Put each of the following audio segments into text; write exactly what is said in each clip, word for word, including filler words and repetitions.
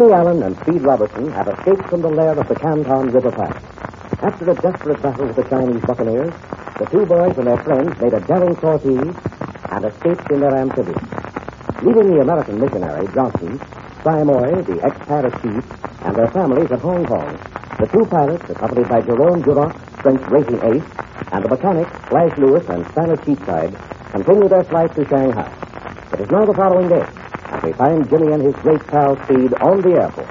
Jimmy Allen and Speed Robertson had escaped from the lair of the Canton River Pass. After a desperate battle with the Chinese buccaneers, the two boys and their friends made a daring sortie and escaped in their amphibian. Leaving the American missionary, Johnson, Simoy, the ex-Paris chief, and their families at Hong Kong, the two pilots, accompanied by Jerome Duroc, French racing ace, and the mechanics, Flash Lewis and Stanley Cheapside, continued their flight to Shanghai. It is now the following day, and we find Jimmy and his great pal Speed on the airport.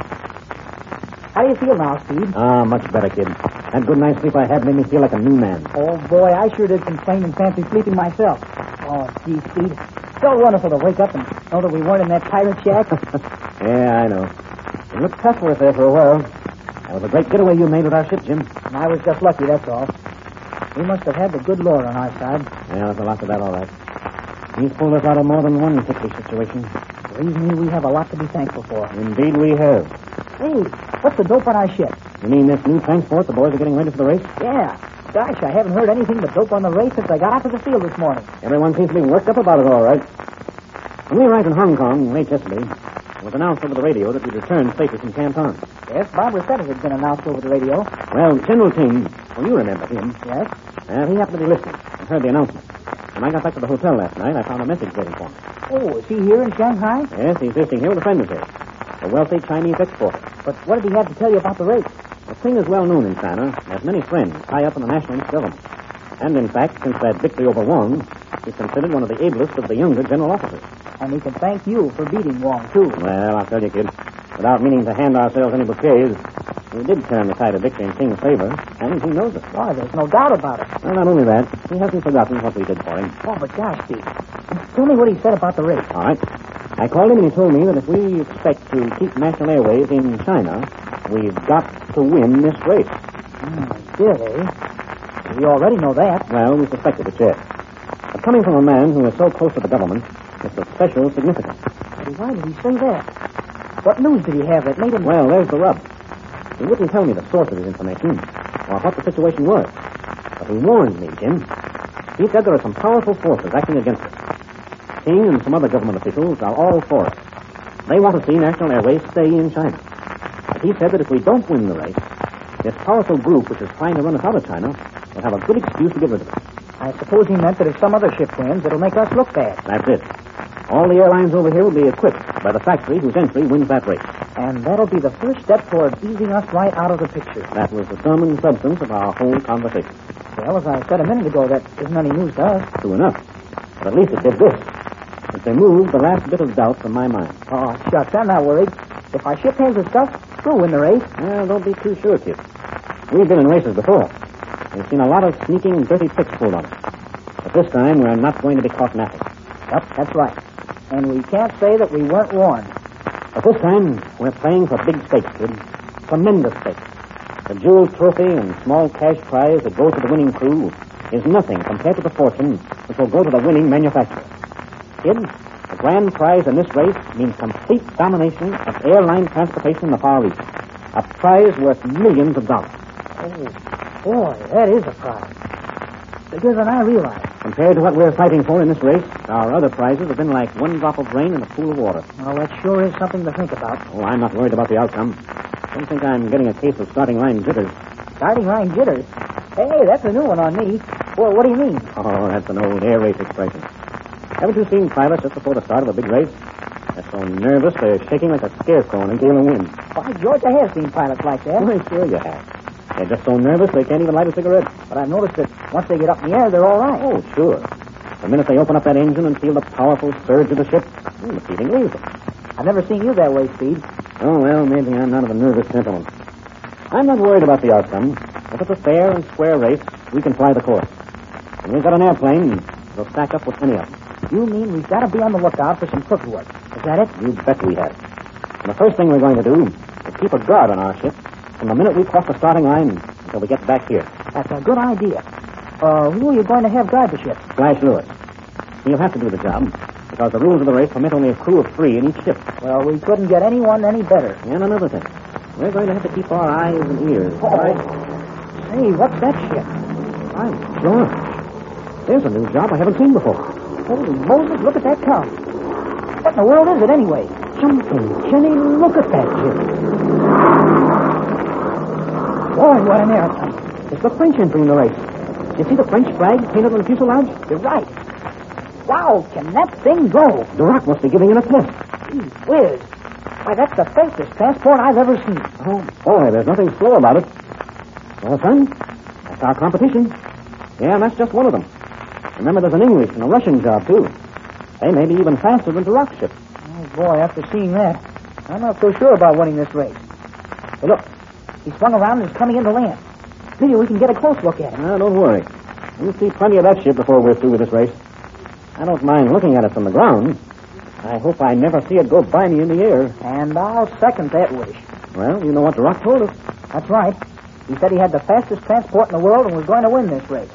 How do you feel now, Speed? Ah, much better, kid. That good night's sleep I had made me feel like a new man. Oh, boy, I sure did complain and fancy sleeping myself. Oh, gee, Speed. So wonderful to wake up and know that we weren't in that pirate shack. Yeah, I know. It looked tough for us there for a while. That was a great getaway you made with our ship, Jim. And I was just lucky, that's all. We must have had the good Lord on our side. Yeah, there's a lot to that, all right. He's pulled us out of more than one ticklish situation. Believe me, we have a lot to be thankful for. Indeed we have. Hey, what's the dope on our ship? You mean this new transport the boys are getting ready for the race? Yeah. Gosh, I haven't heard anything but dope on the race since I got out to the field this morning. Everyone seems to be worked up about it, all right. When we arrived in Hong Kong late yesterday, it was announced over the radio that we'd returned safely from Canton. Yes, Barbara said it had been announced over the radio. Well, General Ting, well, you remember him. Yes? Uh, he happened to be listening and heard the announcement. When I got back to the hotel last night, I found a message waiting for me. Oh, is he here in Shanghai? Yes, he's visiting here with a friend of his, a wealthy Chinese exporter. But what did he have to tell you about the race? The Ting is well known in China and has many friends high up in the nationalist government. And, in fact, since that victory over Wong, he's considered one of the ablest of the younger general officers. And he can thank you for beating Wong, too. Well, I'll tell you, kid, without meaning to hand ourselves any bouquets, we did turn the tide of victory in King's favor, and he knows it. Why, there's no doubt about it. Well, not only that, he hasn't forgotten what we did for him. Oh, but gosh, Steve, tell me what he said about the race. All right. I called him and he told me that if we expect to keep National Airways in China, we've got to win this race. Mm, did, eh? We already know that. Well, we suspected it, yes. But coming from a man who is so close to the government, it's of special significance. Why did he say that? What news did he have that made him... Well, there's the rub. He wouldn't tell me the source of his information or what the situation was. But he warned me, Jim. He said there are some powerful forces acting against us. King and some other government officials are all for us. They want to see National Airways stay in China. But he said that if we don't win the race, this powerful group which is trying to run us out of China will have a good excuse to get rid of us. I suppose he meant that if some other ship wins, it'll make us look bad. That's it. All the airlines over here will be equipped by the factory whose entry wins that race. And that'll be the first step toward easing us right out of the picture. That was the sum and substance of our whole conversation. Well, as I said a minute ago, that isn't any news to us. True enough. But at least it did this. It removed the last bit of doubt from my mind. Oh, shucks, I'm not worried. If our ship has the stuff, we'll win the race. Well, don't be too sure, kid. We've been in races before. We've seen a lot of sneaking, dirty tricks pulled on us. But this time, we're not going to be caught napping. Yep, that's right. And we can't say that we weren't warned. But this time, we're playing for big stakes, kid. Tremendous stakes. The jeweled trophy and small cash prize that goes to the winning crew is nothing compared to the fortune which will go to the winning manufacturer. Kid, the grand prize in this race means complete domination of airline transportation in the Far East. A prize worth millions of dollars. Oh, boy, that is a prize. Bigger than I realized. Compared to what we're fighting for in this race, our other prizes have been like one drop of rain in a pool of water. Well, that sure is something to think about. Oh, I'm not worried about the outcome. Don't think I'm getting a case of starting line jitters. Starting line jitters? Hey, that's a new one on me. Well, what do you mean? Oh, that's an old air race expression. Haven't you seen pilots just before the start of a big race? They're so nervous they're shaking like a scarecrow in a gale of wind. Why, George, I have seen pilots like that. Well, sure you have. They're just so nervous they can't even light a cigarette. But I've noticed that once they get up in the air, they're all right. Oh, sure. The minute they open up that engine and feel the powerful surge of the ship, well, the feeling leaves them. I've never seen you that way, Speed. Oh, well, maybe I'm not of a nervous temperament. I'm not worried about the outcome. If it's a fair and square race, we can fly the course. And we've got an airplane that'll stack up with any of them. You mean we've got to be on the lookout for some crooked work. Is that it? You bet we have. And the first thing we're going to do is keep a guard on our ship from the minute we cross the starting line until we get back here. That's a good idea. Uh, who are you going to have guard the ship? Flash Lewis. He'll have to do the job, because the rules of the race permit only a crew of three in each ship. Well, we couldn't get anyone any better. And another thing. We're going to have to keep our eyes and ears. Oh. Right? Say, what's that ship? By George. There's a new job I haven't seen before. Holy Moses, look at that town. What in the world is it, anyway? jumping. Jenny, look at that, Jim. Boy, what an airplane. It's the French entering the race. You see the French flag painted on the fuselage? You're right. Wow, can that thing go? Duroc must be giving it a test. Gee whiz. Why, that's the fastest transport I've ever seen. Oh, boy, there's nothing slow about it. Well, son, that's our competition. Yeah, that's just one of them. Remember, there's an English and a Russian job, too. They may be even faster than Duroc's ship. Oh, boy, after seeing that, I'm not so sure about winning this race. But look, he swung around and is coming into land. Maybe we can get a close look at him. No, don't worry. We'll see plenty of that ship before we're through with this race. I don't mind looking at it from the ground. I hope I never see it go by me in the air. And I'll second that wish. Well, you know what Duroc told us. That's right. He said he had the fastest transport in the world and was going to win this race.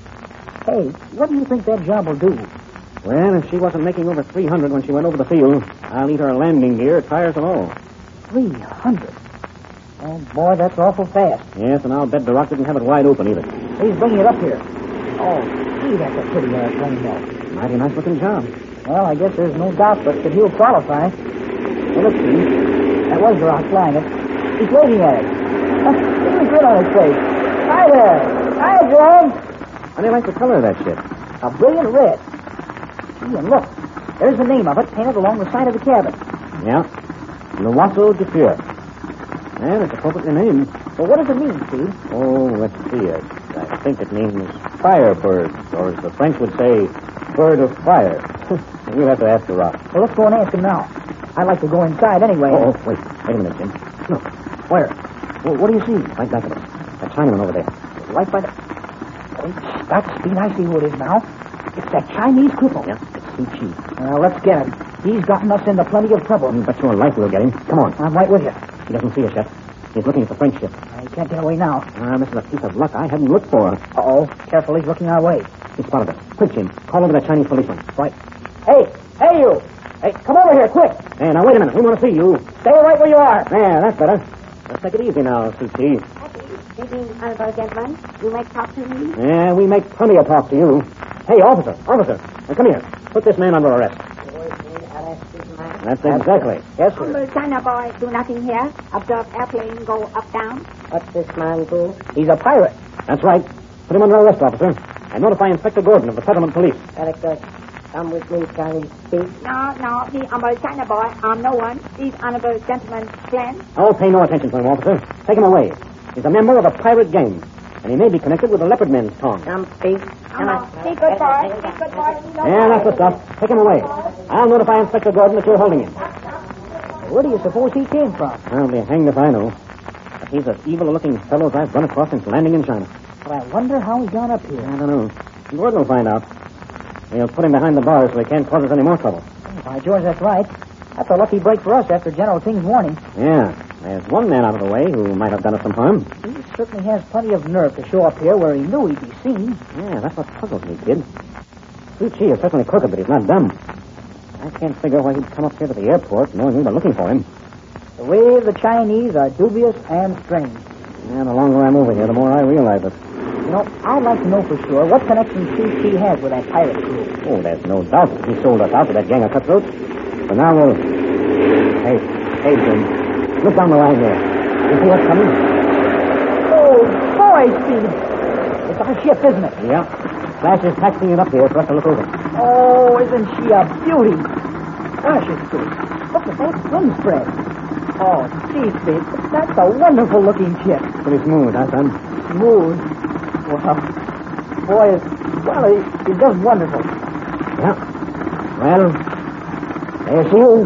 Hey, what do you think that job will do? Well, if she wasn't making over three hundred when she went over the field, I'll eat her landing gear, tires and all. three hundred? Oh, boy, that's awful fast. Yes, and I'll bet Duroc didn't have it wide open either. He's bringing it up here. Oh, gee, that's a pretty airplane, though. Mighty nice looking job. Well, I guess there's no doubt but that he'll qualify. Well, let's see. That was Duroc flying it. He's waving at it. Look at the grin on his face. Hi there. Hi, Jerome. How do you like the color of that ship? A brilliant red. Gee, and look. There's the name of it painted along the side of the cabin. Yeah. Le Oiseau de Feu. Well, it's appropriately named. Well, what does it mean, Steve? Oh, let's see. I, I think it means firebird, or as the French would say, bird of fire. We'll have to ask Duroc. Well, let's go and ask him now. I'd like to go inside anyway. Oh, wait. Wait a minute, Jim. Look. Where? Well, what do you see? Right back at us. That Chinaman over there. Right by the... Wait, stop, Speed. I see who it is now. It's that Chinese cripple. Yeah, it's Su Chi. Well, let's get him. He's gotten us into plenty of trouble. You bet your life we'll get him. Come on. I'm right with you. He doesn't see us yet. He's looking at the French ship. He can't get away now. Ah, this is a piece of luck I hadn't looked for. Uh-oh. Careful, he's looking our way. He spotted us. Quick, Jim. Call over that Chinese policeman. Right. Hey, hey, you. Hey, come over here, quick. Hey, now, wait a minute. We want to see you. Stay right where you are. There, that's better. Let's take it easy now, Su Chi. Speaking, honorable gentlemen, you may talk to me. Yeah, we make plenty of talk to you. Hey, officer, officer. Now, come here. Put this man under arrest. That's exactly. Yes, sir. Humble China boy, do nothing here. Observe airplane go up, down. What's this man do? He's a pirate. That's right. Put him under arrest, officer. And notify Inspector Gordon of the settlement police. Very good. Come with me, Charlie. Speak. No, no, the humble China boy, I'm no one. These honorable gentlemen friends. Oh, pay no attention to him, officer. Take him away. He's a member of a pirate gang, and he may be connected with the Leopard Men's tongue. Come, speak. Come on. Be good boy. Be good boy. Yeah, that's the stuff. Take him away. I'll notify Inspector Gordon that you're holding him. Where do you suppose he came from? I'll be hanged if I know. But he's as evil-looking fellow as I've run across since landing in China. But I wonder how he got up here. I don't know. Gordon will find out. We'll put him behind the bars so he can't cause us any more trouble. By George, that's right. That's a lucky break for us after General Ting's warning. Yeah. There's one man out of the way who might have done us some harm. He certainly has plenty of nerve to show up here where he knew he'd be seen. Yeah, that's what puzzles me, kid. Su Chi is certainly crooked, but he's not dumb. I can't figure why he'd come up here to the airport knowing we were looking for him. The way of the Chinese are dubious and strange. And the longer I'm over here, the more I realize it. You know, I'd like to know for sure what connection Su Chi has with that pirate crew. Oh, there's no doubt that he sold us out to that gang of cutthroats. But now we'll... Hey, hey, Jim. Look down the line there. You see what's coming? Oh, boy, Steve. It's our ship, isn't it? Yeah. Flash is taxiing it up here for us to look over. Oh, isn't she a beauty? Gosh, it's good. Look at that wind spread. Oh, gee, Steve, that's a wonderful-looking ship. Pretty smooth, huh, son? Smooth. Well, boy, it's, well, it, it's just wonderful. Yeah. Well, there she is.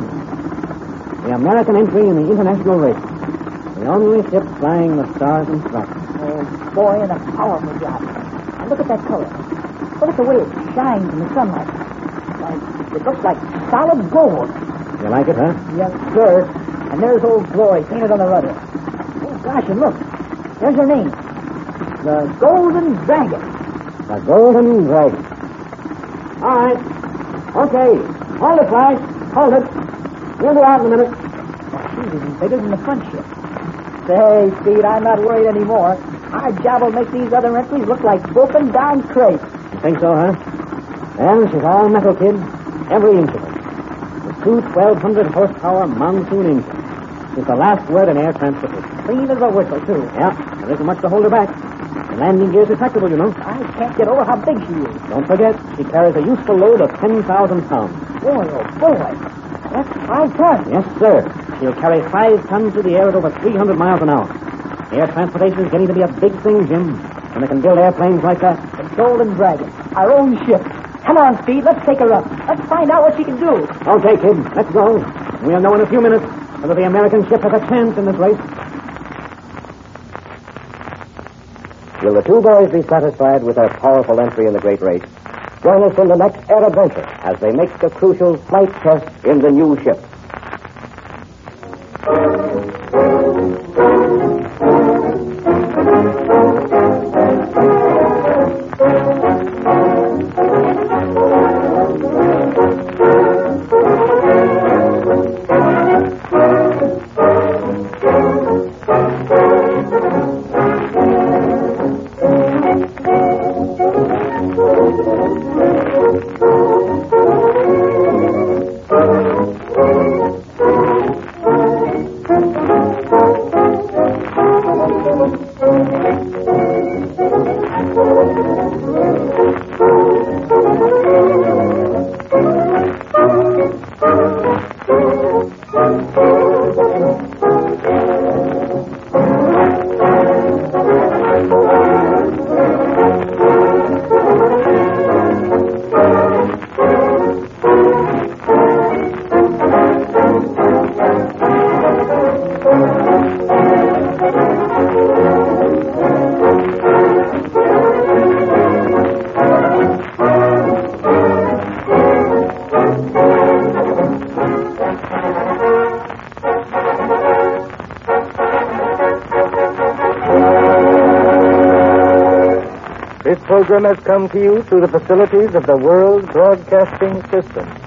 The American entry in the international race. The only ship flying the stars and stripes. Oh, boy, and a powerful job. And look at that color. Look at the way it shines in the sunlight. Why, it looks like solid gold. You like it, huh? Yes, sir. And there's old Glory painted on the rudder. Oh, gosh, and look. There's her name. The Golden Dragon. The Golden Dragon. All right. Okay. Hold it, Flash. Hold it. We'll go out in a minute. Oh, she's even bigger than the front ship. Say, Speed, I'm not worried anymore. Our job will make these other entries look like broken down crates. You think so, huh? Well, she's all metal, kid. Every inch of it. With two twelve hundred horsepower monsoon engines. It's the last word in air transportation. Clean as a whistle, too. Yeah, there isn't much to hold her back. The landing gear's retractable, you know. I can't get over how big she is. Don't forget, she carries a useful load of ten thousand pounds. Boy, oh, boy. That's five tons. Yes, sir. She'll carry five tons through the air at over three hundred miles an hour. Air transportation is getting to be a big thing, Jim. And they can build airplanes like that. The Golden Dragon. Our own ship. Come on, Speed. Let's take her up. Let's find out what she can do. Okay, kid. Let's go. We'll know in a few minutes whether the American ship has a chance in this race. Will the two boys be satisfied with their powerful entry in the great race? Join us in the next air adventure as they make the crucial flight test in the new ship. This program has come to you through the facilities of the World Broadcasting System.